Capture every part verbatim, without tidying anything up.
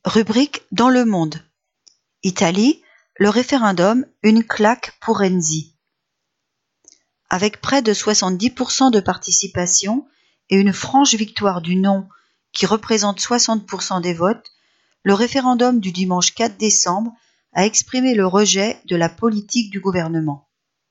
Rubrique dans le monde. Italie, le référendum, une claque pour Renzi. Avec près de soixante-dix pour cent de participation et une franche victoire du non qui représente soixante pour cent des votes, le référendum du dimanche quatre décembre a exprimé le rejet de la politique du gouvernement.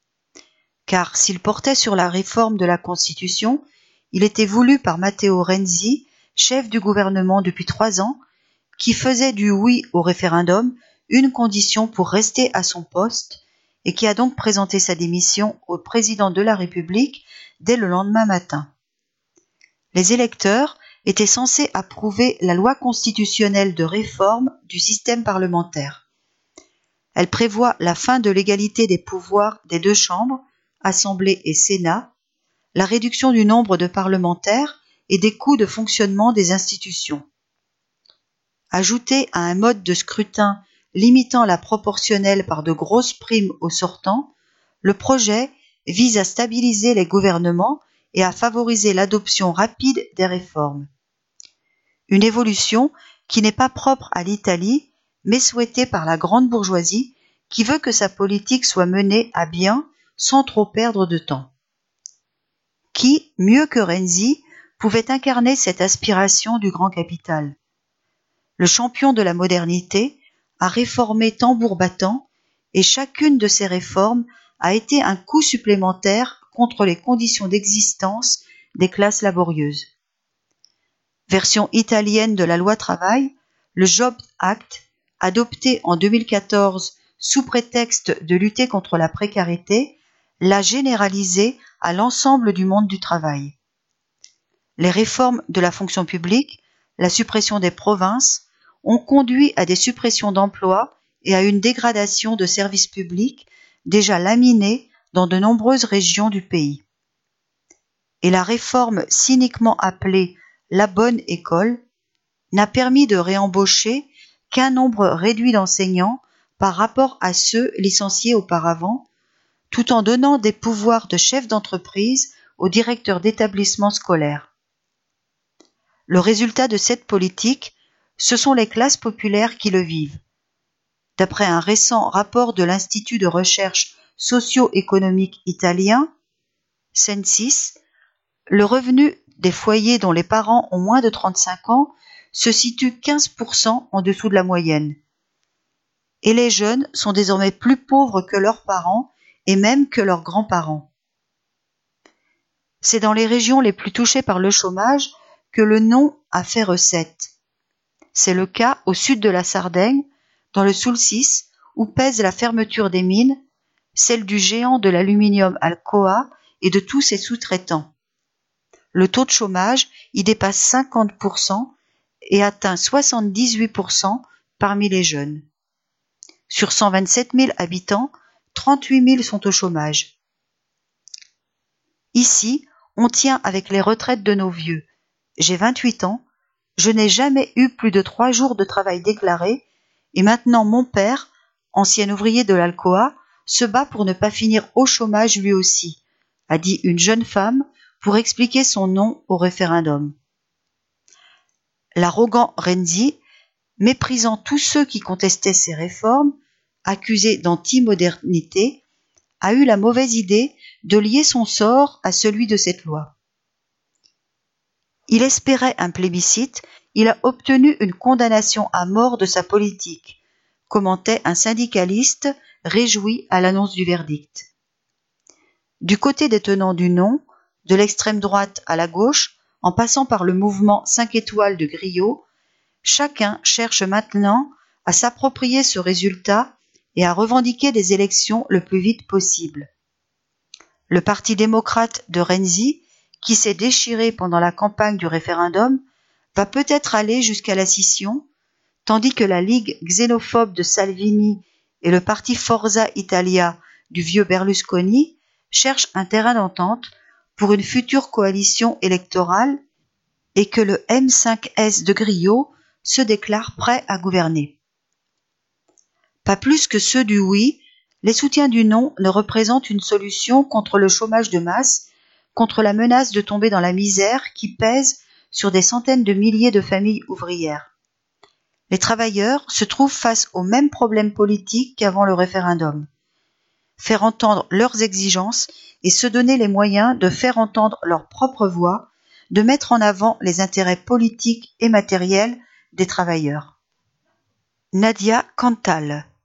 Car s'il portait sur la réforme de la Constitution, il était voulu par Matteo Renzi, chef du gouvernement depuis trois ans, qui faisait du oui au référendum une condition pour rester à son poste et qui a donc présenté sa démission au président de la République dès le lendemain matin. Les électeurs étaient censés approuver la loi constitutionnelle de réforme du système parlementaire. Elle prévoit la fin de l'égalité des pouvoirs des deux chambres, Assemblée et Sénat, la réduction du nombre de parlementaires et des coûts de fonctionnement des institutions. Ajouté à un mode de scrutin limitant la proportionnelle par de grosses primes aux sortants, le projet vise à stabiliser les gouvernements et à favoriser l'adoption rapide des réformes. Une évolution qui n'est pas propre à l'Italie, mais souhaitée par la grande bourgeoisie qui veut que sa politique soit menée à bien sans trop perdre de temps. Qui, mieux que Renzi, pouvait incarner cette aspiration du grand capital? Le champion de la modernité a réformé tambour battant et chacune de ces réformes a été un coup supplémentaire contre les conditions d'existence des classes laborieuses. Version italienne de la loi travail, le Jobs Act, adopté en deux mille quatorze sous prétexte de lutter contre la précarité, l'a généralisé à l'ensemble du monde du travail. Les réformes de la fonction publique, la suppression des provinces, ont conduit à des suppressions d'emplois et à une dégradation de services publics déjà laminés dans de nombreuses régions du pays. Et la réforme cyniquement appelée « la bonne école » n'a permis de réembaucher qu'un nombre réduit d'enseignants par rapport à ceux licenciés auparavant, tout en donnant des pouvoirs de chef d'entreprise aux directeurs d'établissements scolaires. Le résultat de cette politique, ce sont les classes populaires qui le vivent. D'après un récent rapport de l'Institut de recherche socio-économique italien, Censis, le revenu des foyers dont les parents ont moins de trente-cinq ans se situe quinze pour cent en dessous de la moyenne. Et les jeunes sont désormais plus pauvres que leurs parents et même que leurs grands-parents. C'est dans les régions les plus touchées par le chômage que le non a fait recette. C'est le cas au sud de la Sardaigne, dans le Sulcis, où pèse la fermeture des mines, celle du géant de l'aluminium Alcoa et de tous ses sous-traitants. Le taux de chômage y dépasse cinquante pour cent et atteint soixante-dix-huit pour cent parmi les jeunes. Sur cent vingt-sept mille habitants, trente-huit mille sont au chômage. Ici, on tient avec les retraites de nos vieux. J'ai vingt-huit ans, je n'ai jamais eu plus de trois jours de travail déclaré et maintenant mon père, ancien ouvrier de l'Alcoa, se bat pour ne pas finir au chômage lui aussi, a dit une jeune femme pour expliquer son non au référendum. L'arrogant Renzi, méprisant tous ceux qui contestaient ces réformes, accusé d'anti-modernité, a eu la mauvaise idée de lier son sort à celui de cette loi. Il espérait un plébiscite, il a obtenu une condamnation à mort de sa politique, commentait un syndicaliste réjoui à l'annonce du verdict. Du côté des tenants du non, de l'extrême droite à la gauche, en passant par le mouvement cinq étoiles de Grillo, chacun cherche maintenant à s'approprier ce résultat et à revendiquer des élections le plus vite possible. Le parti démocrate de Renzi, qui s'est déchiré pendant la campagne du référendum, va peut-être aller jusqu'à la scission, tandis que la Ligue xénophobe de Salvini et le parti Forza Italia du vieux Berlusconi cherchent un terrain d'entente pour une future coalition électorale et que le M cinq S de Grillo se déclare prêt à gouverner. Pas plus que ceux du oui, les soutiens du non ne représentent une solution contre le chômage de masse, contre la menace de tomber dans la misère qui pèse sur des centaines de milliers de familles ouvrières. Les travailleurs se trouvent face aux mêmes problèmes politiques qu'avant le référendum. Faire entendre leurs exigences et se donner les moyens de faire entendre leur propre voix, de mettre en avant les intérêts politiques et matériels des travailleurs. Nadia Cantal